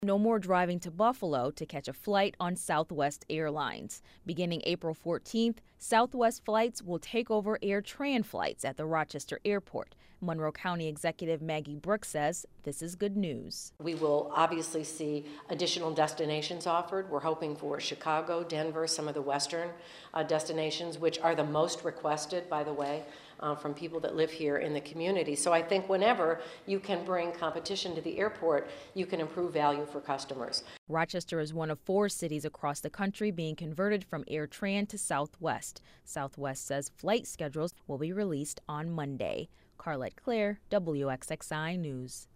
No more driving to Buffalo to catch a flight on Southwest Airlines. Beginning April 14th, Southwest flights will take over AirTran flights at the Rochester Airport. Monroe County Executive Maggie Brooks says this is good news. We will obviously see additional destinations offered. We're hoping for Chicago, Denver, some of the western destinations, which are the most requested, by the way, from people that live here in the community. So I think whenever you can bring competition to the airport, you can improve value for customers. Rochester is one of 4 cities across the country being converted from AirTran to Southwest. Southwest says flight schedules will be released on Monday. Carlette Claire, WXXI News.